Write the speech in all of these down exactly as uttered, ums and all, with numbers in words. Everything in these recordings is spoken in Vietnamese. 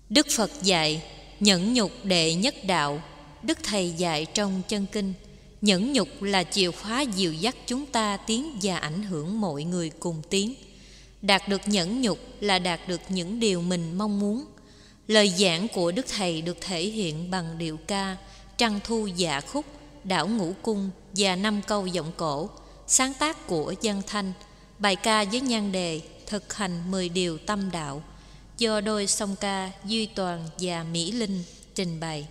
Đức Phật dạy nhẫn nhục đệ nhất đạo. Đức Thầy dạy trong chân kinh, nhẫn nhục là chìa khóa dìu dắt chúng ta tiến và ảnh hưởng mọi người cùng tiến. Đạt được nhẫn nhục là đạt được những điều mình mong muốn. Lời giảng của Đức Thầy được thể hiện bằng điệu ca, trăng thu dạ khúc, đảo ngũ cung và năm câu giọng cổ, sáng tác của Văn Thanh, bài ca với nhan đề thực hành mười điều tâm đạo, do đôi song ca Duy Toàn và Mỹ Linh trình bày.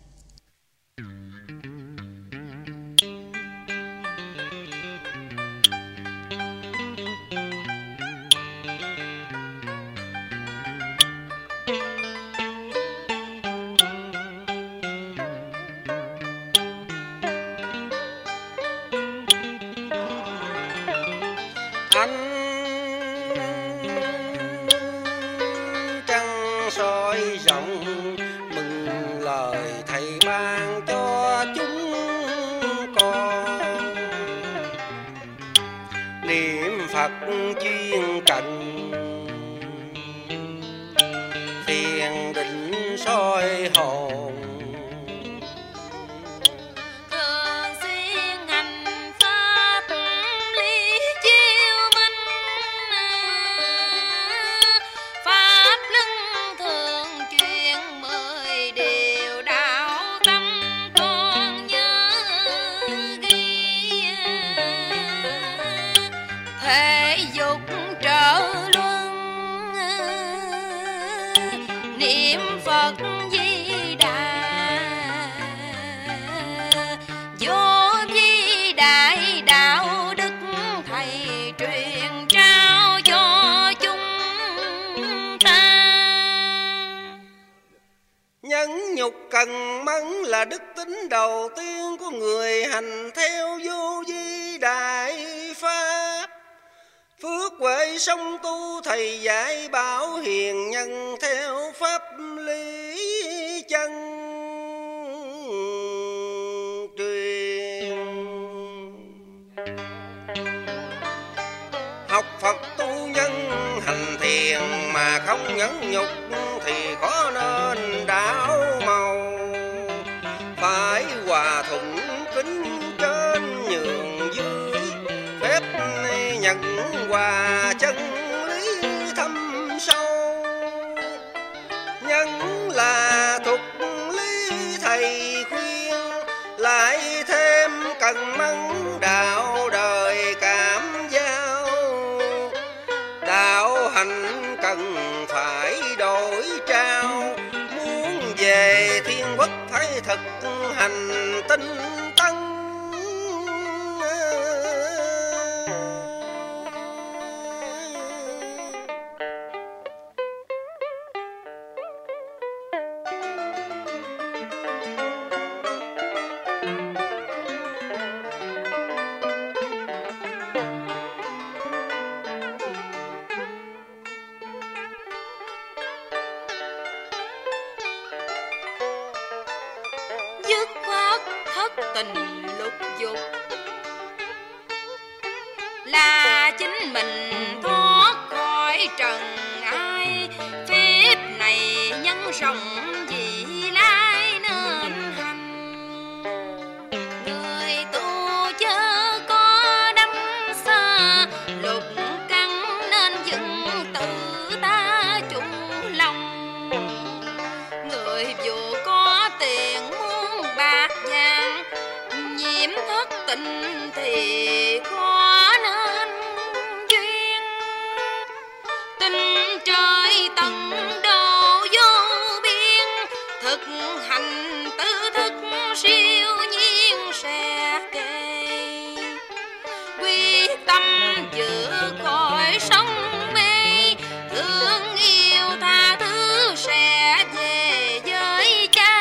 Trăng soi rộng mừng lời thầy ban cho chúng con, niệm Phật chuyên cần thiền định soi hồn. Nhục cần mẫn là đức tính đầu tiên của người hành theo vô vi đại pháp. Phước huệ song tu thầy dạy bảo hiền nhân theo pháp lý chân truyền. Học Phật tu nhân hành thiền mà không nhẫn nhục thì có nên đạo màu. Phải hòa thuận kính trên nhường dưới, phép nhận hòa chân lý thâm sâu. Nhân là thuật lý thầy khuyên, lại thêm cần mẫn đạo đời cảm giao. Đạo hành cần phải đổi trao, muốn về thiên quốc phải thực hành tinh tấn. Dứt khoát thất tình lục dục là chính mình thoát khỏi trần ai. Phép này nhân rộng vị lai nên hành, người tu chớ có đắm xa lục căn nên dựng tự ta chung lòng. Người dù có tiền bạc vàng nhiễm thất tình thì khó nên duyên. Tình trời tận độ vô biên, thực hành tư thức siêu nhiên sẽ kề. Quyết tâm vượt khỏi sông mê, thương yêu tha thứ sẽ về với cha.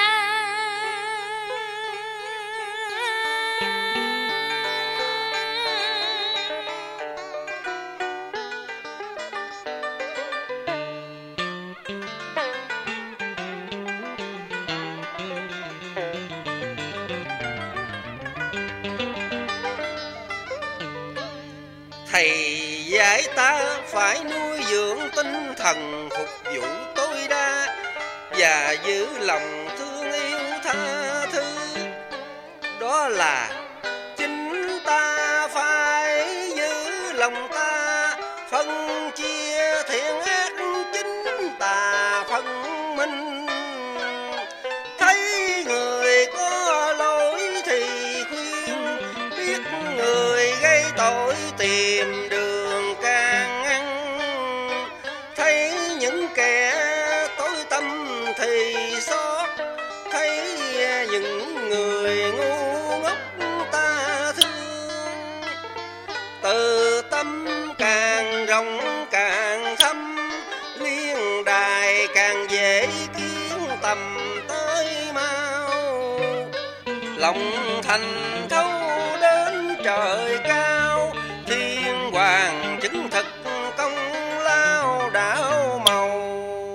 Thầy dạy ta phải nuôi dưỡng tinh thần phục vụ tối đa, và giữ lòng thương yêu tha thứ. Đó là chính ta phải giữ lòng ta, phân chia thiện ác, chính ta phân minh. Thấy người có lỗi thì khuyên, biết người gây tội tìm đường can ngăn. Thấy những kẻ tối tâm thì xót, thấy những người ngu ngốc ta thương. Từ tâm càng rộng càng thâm, liên đài càng dễ kiến tầm tới mau. Lòng thành thấu đến trời cao, thiên hoàng chứng thực công lao đảo màu.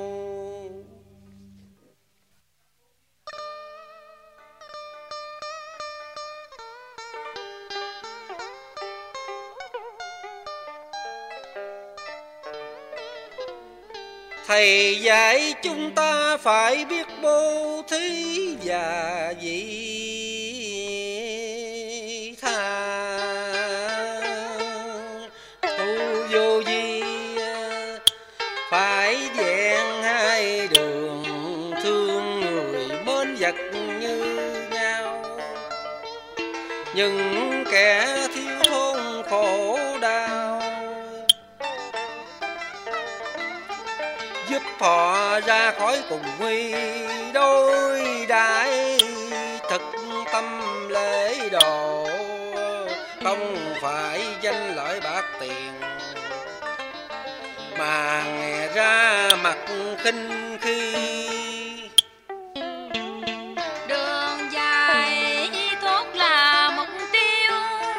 Thầy dạy chúng ta phải biết bố thí và vị tha. Tu vô vi phải vẹn hai đường, thương người mến vật như nhau. Những kẻ thiếu thốn khổ đau, giúp họ ra khỏi cùng nguy. Đối đãi thực tâm lễ độ, không phải danh lợi bạc tiền, mà nghe ra mặt khinh khi. Đường dài thốt là mục tiêu,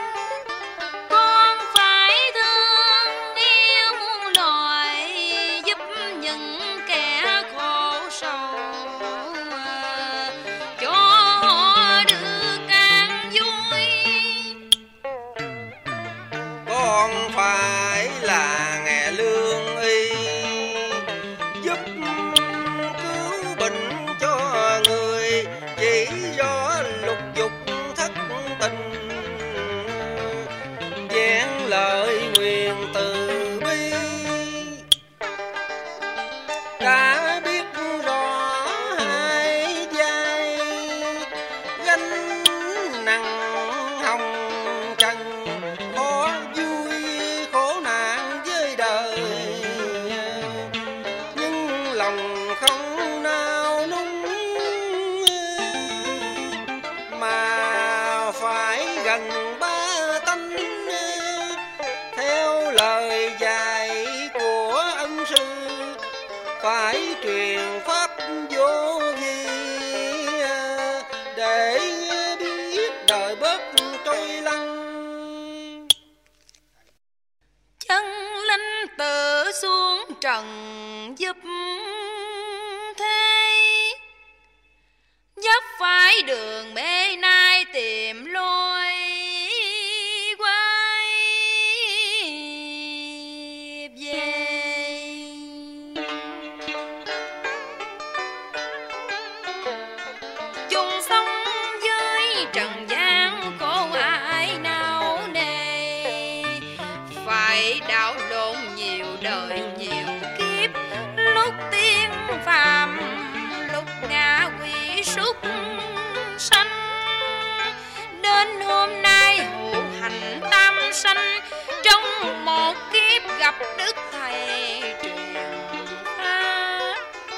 con phải thương yêu muôn loài, giúp những kẻ khổ sầu, cho họ được an vui. Con phải là nghề lương y, giúp cứu bệnh cho người, chỉ rõ lục dục thất tình, vẹn lời nguyện từ bi. Đã biết rõ hai vai, gánh nặng hồng trần, khó vui khổ nạn với đời, nhưng lòng không nao núng, mà phải gần ba tánh. Theo lời dạy của ân sư, phải truyền pháp vô vi, để biết đời bớt trôi lăn. Chân linh tự xuống trần giúp thế, dấp phải đường mê nay tìm lối quay về. Chung sống với trần gian khổ ai nào nề, phải đảo lộn nhiều đời nhiều kiếp, lúc tiên phàm lúc ngã quỷ súc sanh. Đến hôm nay hữu hành tam sanh, trong một kiếp gặp đức thầy truyền pháp.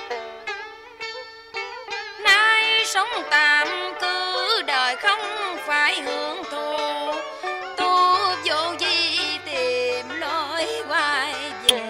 Nay sống tạm cư đời không phải hưởng thụ, tu vô vi tìm lối quay về.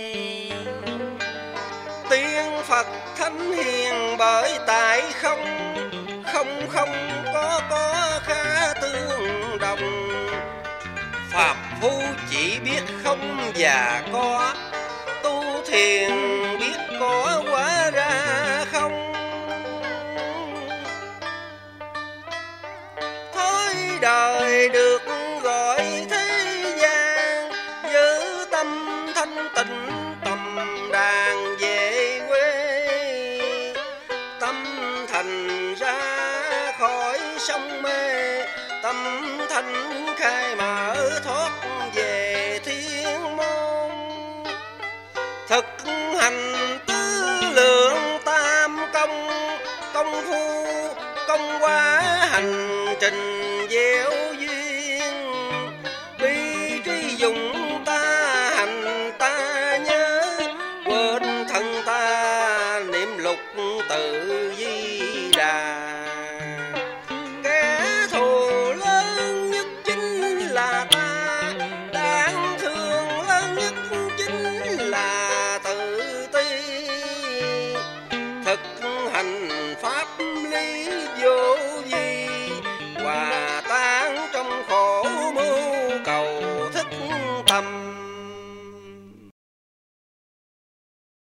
Tiên Phật thánh hiền bởi tại không, không không có có khá tương đồng. Phàm phu chỉ biết không và có, tu thiền biết có hóa ra không. Thôi đời được gọi thế gian, giữ tâm thanh tịnh tầm đàn về quê. trình gieo duyên, bi trí dùng ta hành ta nhớ, quên thân ta niệm lục tự Di Đà.